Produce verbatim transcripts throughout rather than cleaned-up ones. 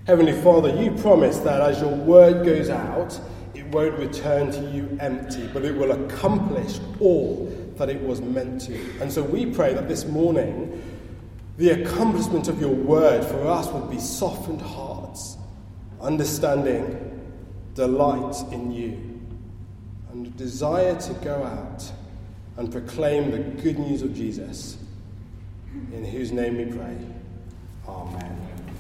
Heavenly Father, you promise that as your word goes out, it won't return to you empty, but it will accomplish all that it was meant to. And so we pray that this morning, the accomplishment of your word for us would be softened hearts, understanding, delight in you, and a desire to go out and proclaim the good news of Jesus, in whose name we pray. Amen.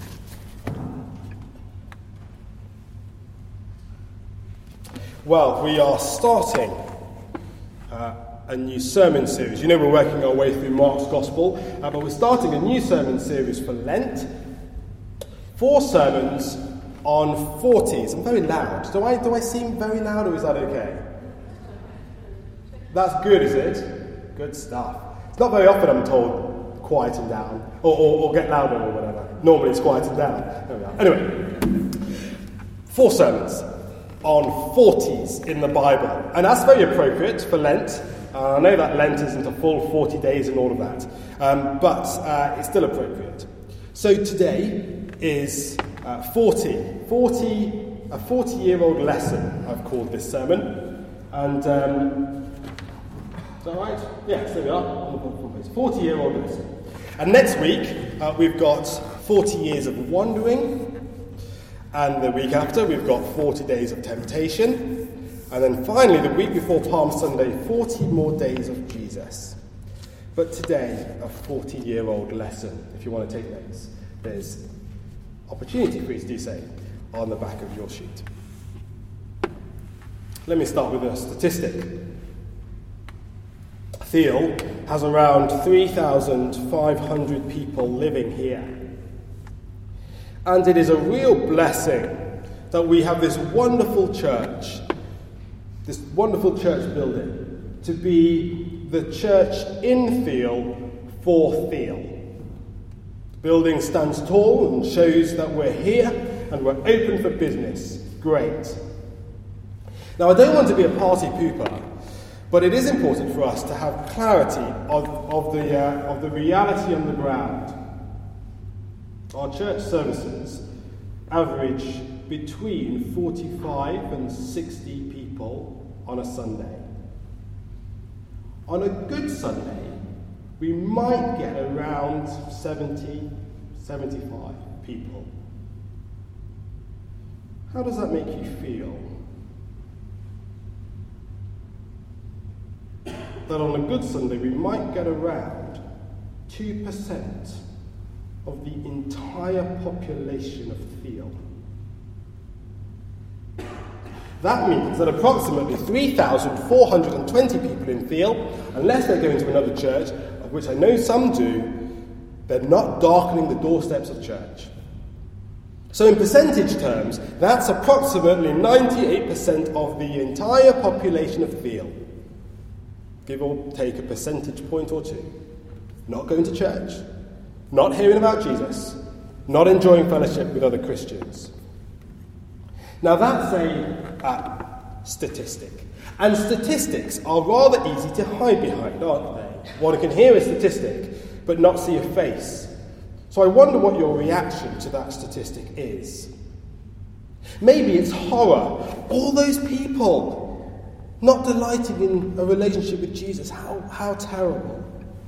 Well, we are starting uh, a new sermon series. You know we're working our way through Mark's Gospel, uh, but we're starting a new sermon series for Lent. Four sermons on forties. I'm very loud. Do I, do I seem very loud, or is that okay? That's good, is it? Good stuff. It's not very often I'm told quieten down, or, or, or get louder or whatever. Normally it's quieten down. There we are. Anyway, four sermons on forties in the Bible. And that's very appropriate for Lent. Uh, I know that Lent isn't a full forty days and all of that, um, but uh, it's still appropriate. So today is uh, forty. forty, a forty-year-old lesson, I've called this sermon. And, um, is that right? Yes, there we are, on the front page. forty-year-old lesson. And next week, uh, we've got forty years of wandering. And the week after, we've got forty days of temptation. And then finally, the week before Palm Sunday, forty more days of Jesus. But today, a forty-year-old lesson. If you want to take notes, there's opportunity for you to do so on the back of your sheet. Let me start with a statistic. Thiel has around three thousand five hundred people living here. And it is a real blessing that we have this wonderful church, this wonderful church building, to be the church in Thiel for Thiel. The building stands tall and shows that we're here and we're open for business. Great. Now, I don't want to be a party pooper, but it is important for us to have clarity of, of, the, uh, of the reality on the ground. Our church services average between forty-five and sixty people on a Sunday. On a good Sunday, we might get around seventy, seventy-five people. How does that make you feel? That on a good Sunday, we might get around two percent of the entire population of Thiel. That means that approximately three thousand four hundred twenty people in Thiel, unless they're going to another church, of which I know some do, they're not darkening the doorsteps of church. So in percentage terms, that's approximately ninety-eight percent of the entire population of Thiel. Give or take a percentage point or two. Not going to church. Not hearing about Jesus, not enjoying fellowship with other Christians. Now that's a uh, statistic. And statistics are rather easy to hide behind, aren't they? One can hear a statistic, but not see a face. So I wonder what your reaction to that statistic is. Maybe it's horror. All those people not delighting in a relationship with Jesus. How, how terrible.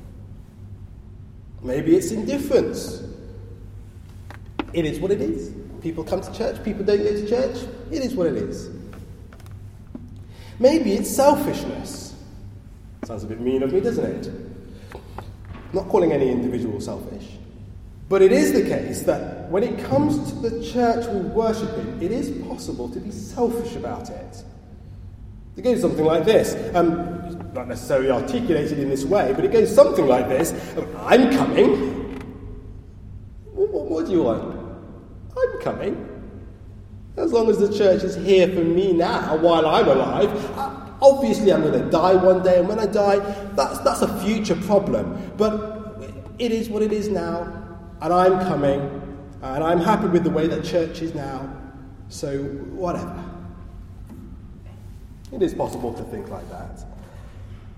Maybe it's indifference. It is what it is. People come to church, people don't go to church. It is what it is. Maybe it's selfishness. Sounds a bit mean of me, doesn't it? I'm not calling any individual selfish. But it is the case that when it comes to the church we worship in, it is possible to be selfish about it. It goes something like this. Um, not necessarily articulated in this way, but it goes something like this. I'm coming. What, what, what do you want? I'm coming. As long as the church is here for me now, while I'm alive, uh, obviously I'm going to die one day, and when I die, that's, that's a future problem. But it is what it is now, and I'm coming, and I'm happy with the way that church is now, so whatever. It is possible to think like that.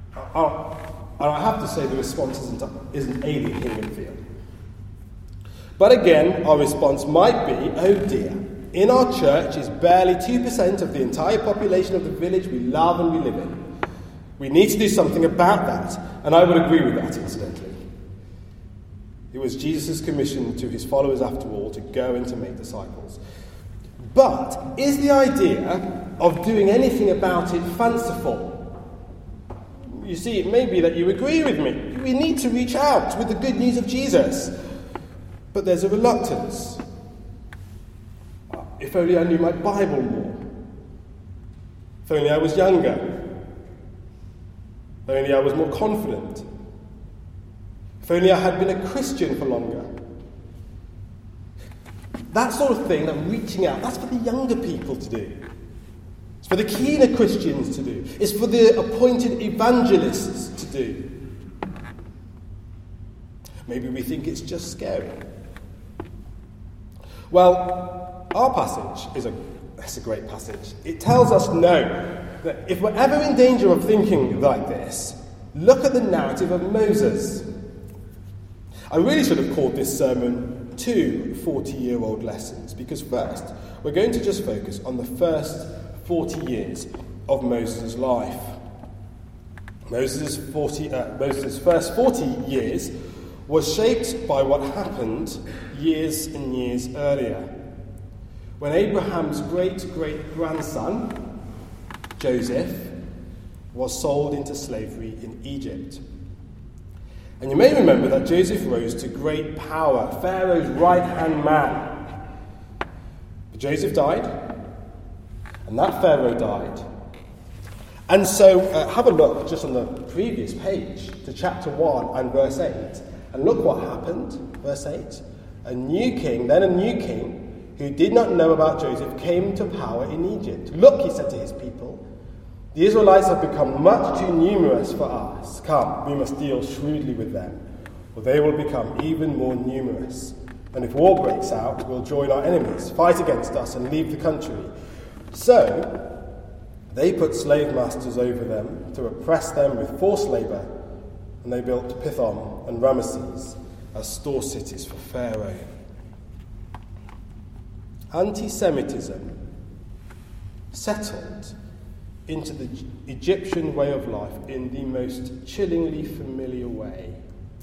Uh, and I have to say the response isn't, isn't alien here in Thiel. But again, our response might be, oh dear, in our church is barely two percent of the entire population of the village we love and we live in. We need to do something about that, and I would agree with that, incidentally. It was Jesus' commission to his followers, after all, to go and to make disciples. But is the idea of doing anything about it fanciful? You see, it may be that you agree with me. We need to reach out with the good news of Jesus. But there's a reluctance. If only I knew my Bible more. If only I was younger. If only I was more confident. If only I had been a Christian for longer. That sort of thing, that reaching out, that's for the younger people to do. It's for the keener Christians to do. It's for the appointed evangelists to do. Maybe we think it's just scary. Well, our passage is a, it's a great passage. It tells us no, that if we're ever in danger of thinking like this, look at the narrative of Moses. I really should have called this sermon two forty-year-old lessons, because first, we're going to just focus on the first forty years of Moses' life. Moses' forty, uh, Moses' first forty years was shaped by what happened years and years earlier, when Abraham's great-great-grandson, Joseph, was sold into slavery in Egypt. And you may remember that Joseph rose to great power, Pharaoh's right-hand man. But Joseph died, and that Pharaoh died. And so uh, have a look just on the previous page to chapter one and verse eight. And look what happened, verse eight. A new king, then a new king, who did not know about Joseph, came to power in Egypt. Look, he said to his people, the Israelites have become much too numerous for us. Come, we must deal shrewdly with them, or they will become even more numerous. And if war breaks out, we'll join our enemies, fight against us, and leave the country. So they put slave masters over them to oppress them with forced labour, and they built Pithom and Ramesses as store cities for Pharaoh. Anti-Semitism settled into the Egyptian way of life in the most chillingly familiar way.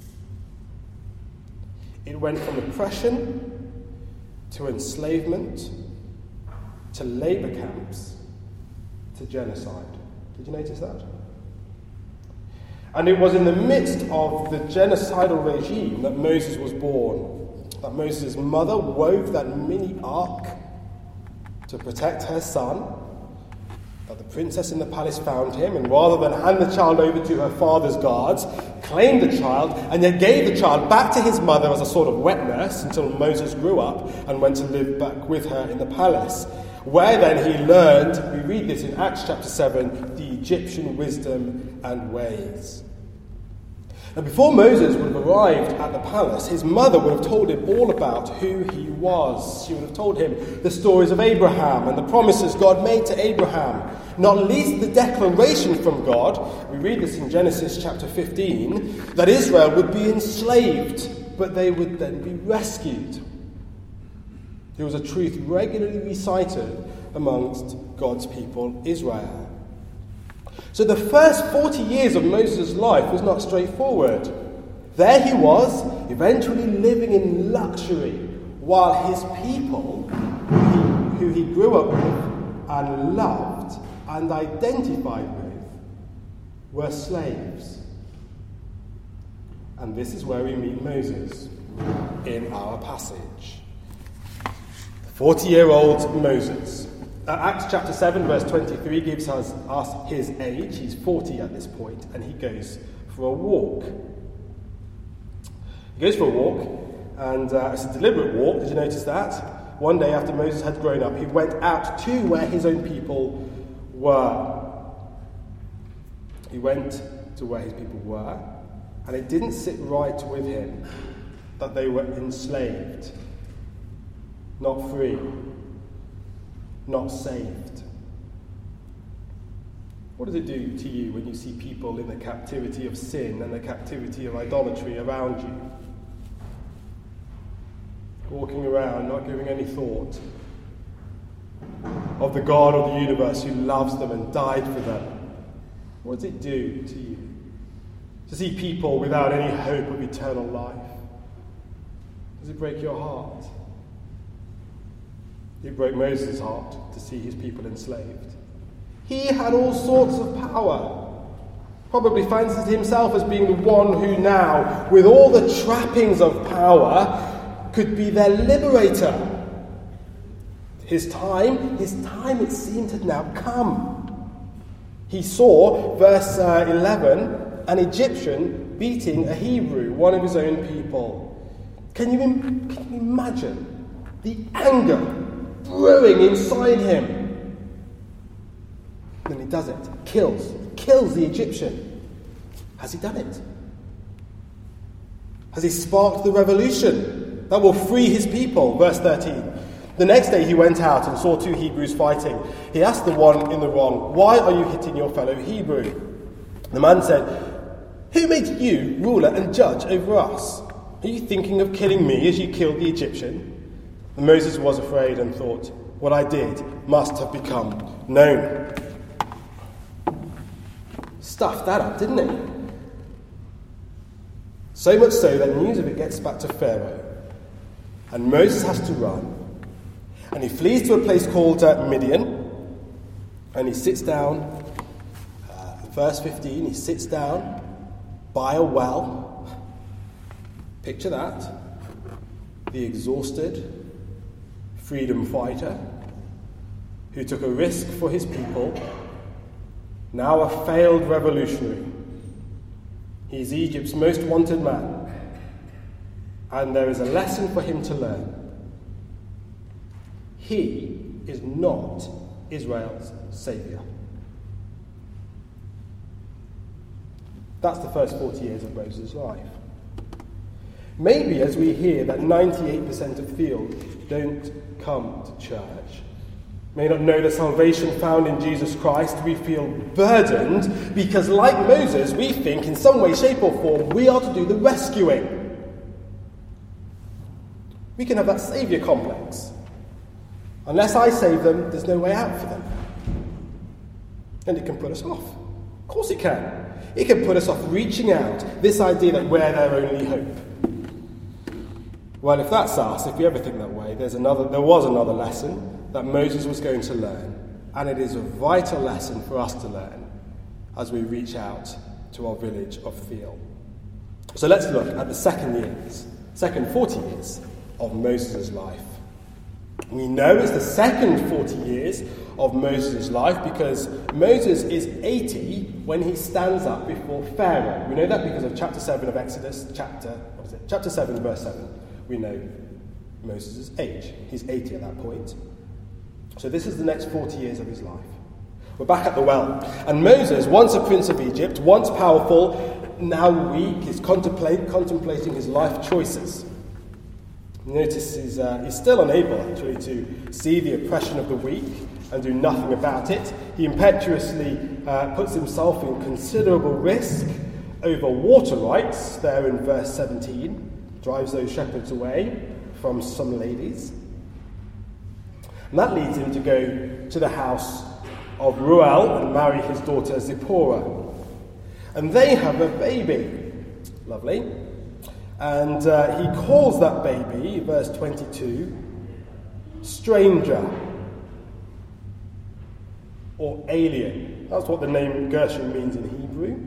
It went from oppression to enslavement to labour camps to genocide. Did you notice that? And it was in the midst of the genocidal regime that Moses was born, that Moses' mother wove that mini ark to protect her son, that the princess in the palace found him, and rather than hand the child over to her father's guards, claimed the child, and then gave the child back to his mother as a sort of wet nurse until Moses grew up and went to live back with her in the palace, where then he learned, we read this in Acts chapter seven, the Egyptian wisdom and ways. Now, before Moses would have arrived at the palace, his mother would have told him all about who he was. She would have told him the stories of Abraham and the promises God made to Abraham, not least the declaration from God, we read this in Genesis chapter fifteen, that Israel would be enslaved, but they would then be rescued. There was a truth regularly recited amongst God's people, Israel. So the first forty years of Moses' life was not straightforward. There he was, eventually living in luxury, while his people, who he grew up with and loved and identified with, were slaves. And this is where we meet Moses in our passage. forty-year-old Moses. Uh, Acts chapter seven, verse twenty-three gives us, us his age. He's forty at this point, and he goes for a walk. He goes for a walk, and uh, it's a deliberate walk. Did you notice that? One day after Moses had grown up, he went out to where his own people were. He went to where his people were, and it didn't sit right with him that they were enslaved, not free, not saved. What does it do to you when you see people in the captivity of sin and the captivity of idolatry around you? walking around, not giving any thought of the God of the universe who loves them and died for them, what does it do to you? To see people without any hope of eternal life? Does it break your heart? It broke Moses' heart to see his people enslaved. He had all sorts of power. Probably fancies himself as being the one who now, with all the trappings of power, could be their liberator. His time, his time it seemed had now come. He saw, verse uh, eleven, an Egyptian beating a Hebrew, one of his own people. Can you, im- can you imagine the anger brewing inside him? Then he does it, kills, kills the Egyptian. Has he done it? Has he sparked the revolution that will free his people? Verse thirteen. The next day he went out and saw two Hebrews fighting. He asked the one in the wrong, "Why are you hitting your fellow Hebrew?" The man said, "Who made you ruler and judge over us? Are you thinking of killing me as you killed the Egyptian?" And Moses was afraid and thought, "What I did must have become known." Stuffed that up, didn't he? So much so that news of it gets back to Pharaoh. And Moses has to run. And he flees to a place called uh, Midian. And he sits down, uh, verse fifteen, he sits down by a well. Picture that. The exhausted freedom fighter who took a risk for his people, now a failed revolutionary. He's Egypt's most wanted man. And there is a lesson for him to learn. He is not Israel's saviour. That's the first forty years of Moses' life. Maybe as we hear that ninety-eight percent of Field don't come to church, may not know the salvation found in Jesus Christ, we feel burdened because, like Moses, we think in some way, shape or form we are to do the rescuing. We can have that saviour complex. Unless I save them, there's no way out for them. And it can put us off. Of course it can. It can put us off reaching out, this idea that we're their only hope. Well, if that's us, if we ever think that way, there's another. There was another lesson that Moses was going to learn, and it is a vital lesson for us to learn as we reach out to our village of Thiel. So let's look at the second years, second forty years of Moses' life. We know it's the second forty years of Moses' life because Moses is eighty when he stands up before Pharaoh. We know that because of chapter seven of Exodus, chapter, what is it? Chapter seven, verse seven. We know Moses' age. He's eighty at that point. So this is the next forty years of his life. We're back at the well. And Moses, once a prince of Egypt, once powerful, now weak, is contemplate, contemplating his life choices. Notice he's, uh, he's still unable, actually, to see the oppression of the weak and do nothing about it. He impetuously uh, puts himself in considerable risk over water rights, there in verse seventeen, drives those shepherds away from some ladies. And that leads him to go to the house of Ruel and marry his daughter Zipporah. And they have a baby. Lovely. And uh, he calls that baby, verse twenty-two, stranger or alien. That's what the name Gershom means in Hebrew.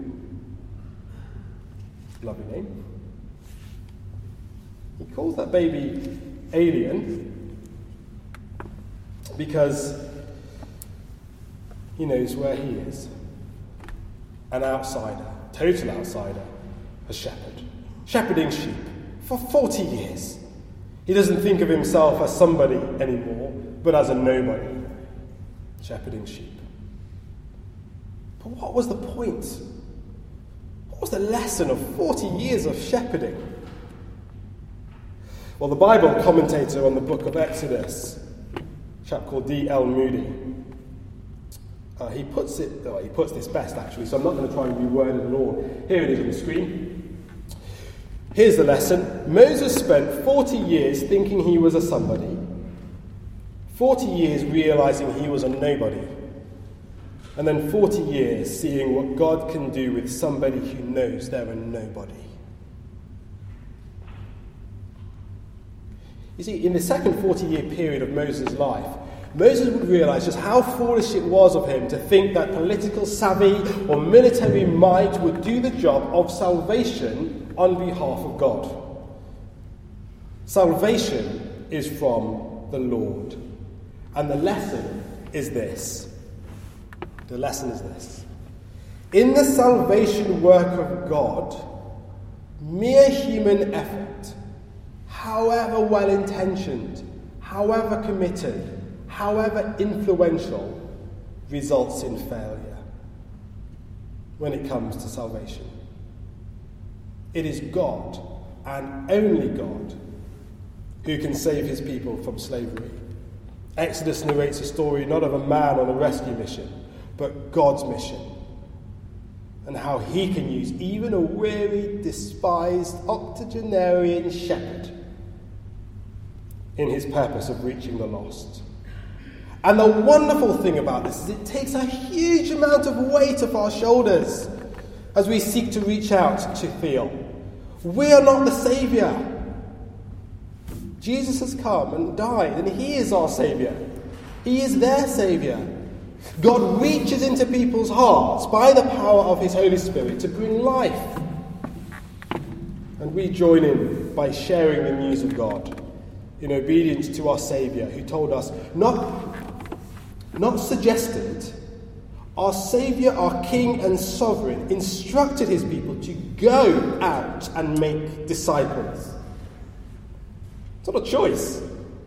Lovely name. He calls that baby alien because he knows where he is. An outsider, total outsider, a shepherd. Shepherding sheep for forty years. He doesn't think of himself as somebody anymore, but as a nobody. Shepherding sheep. But what was the point? What was the lesson of forty years of shepherding? Well, the Bible commentator on the book of Exodus, a chap called D L Moody, uh, he puts it, oh, he puts this best actually, so I'm not going to try and reword it at all. Here it is on the screen. Here's the lesson. Moses spent forty years thinking he was a somebody, forty years realizing he was a nobody, and then forty years seeing what God can do with somebody who knows they're a nobody. You see, in the second forty-year period of Moses' life, Moses would realize just how foolish it was of him to think that political savvy or military might would do the job of salvation on behalf of God. Salvation is from the Lord. And the lesson is this. The lesson is this. In the salvation work of God, mere human effort, however well-intentioned, however committed, however influential, results in failure when it comes to salvation. It is God, and only God, who can save his people from slavery. Exodus narrates a story not of a man on a rescue mission, but God's mission, and how he can use even a weary, despised, octogenarian shepherd in his purpose of reaching the lost. And the wonderful thing about this is it takes a huge amount of weight off our shoulders as we seek to reach out to feel. We are not the Saviour. Jesus has come and died, and he is our Saviour. He is their Saviour. God reaches into people's hearts by the power of his Holy Spirit to bring life. And we join in by sharing the news of God in obedience to our Saviour, who told us, not Not suggested, our Saviour, our King and Sovereign, instructed his people to go out and make disciples. It's not a choice.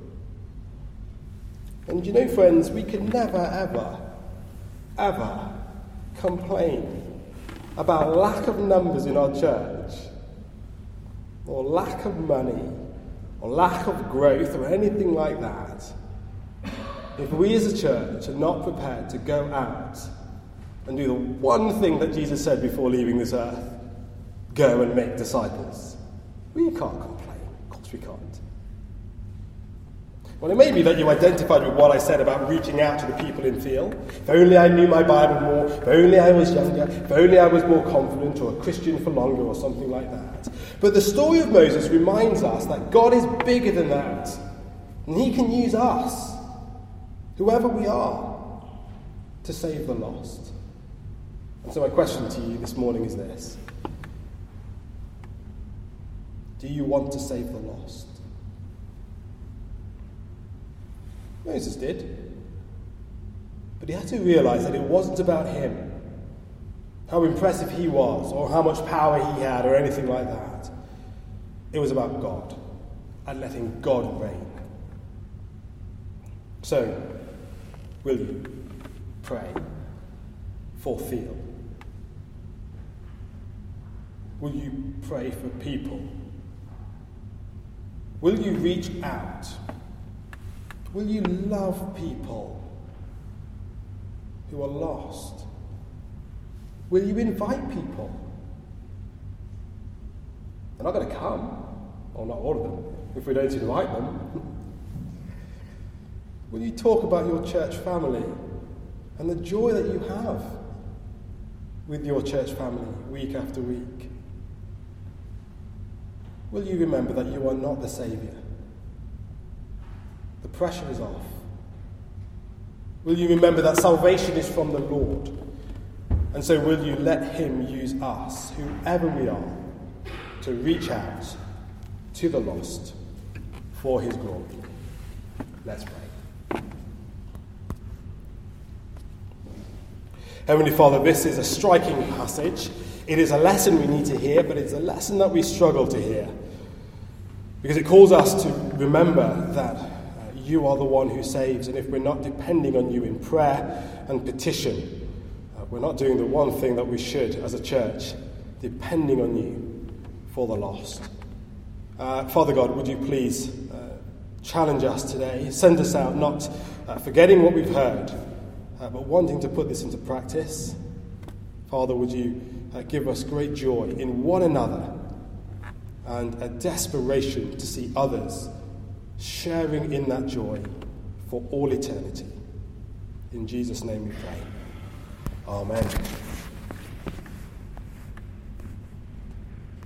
And you know, friends, we can never, ever, ever complain about lack of numbers in our church, or lack of money, or lack of growth, or anything like that, if we as a church are not prepared to go out and do the one thing that Jesus said before leaving this earth, go and make disciples. We can't complain. Of course we can't. Well, it may be that you identified with what I said about reaching out to the people in field. If only I knew my Bible more, if only I was younger, if only I was more confident, or a Christian for longer, or something like that. But the story of Moses reminds us that God is bigger than that, and he can use us, whoever we are, to save the lost. And so my question to you this morning is this. Do you want to save the lost? Moses did. But he had to realize that it wasn't about him, how impressive he was, or how much power he had, or anything like that. It was about God, and letting God reign. So, will you pray for field? Will you pray for people? Will you reach out? Will you love people who are lost? Will you invite people? They're not going to come, or not all of them, if we don't invite them. Will you talk about your church family and the joy that you have with your church family week after week? Will you remember that you are not the Saviour? The pressure is off. Will you remember that salvation is from the Lord? And so will you let him use us, whoever we are, to reach out to the lost for his glory? Let's pray. Heavenly Father, this is a striking passage. It is a lesson we need to hear, but it's a lesson that we struggle to hear. Because it calls us to remember that uh, you are the one who saves, and if we're not depending on you in prayer and petition, uh, we're not doing the one thing that we should as a church, depending on you for the lost. Uh, Father God, would you please uh, challenge us today, send us out not uh, forgetting what we've heard, uh, but wanting to put this into practice. Father, would you uh, give us great joy in one another, and a desperation to see others sharing in that joy for all eternity. In Jesus' name we pray. Amen.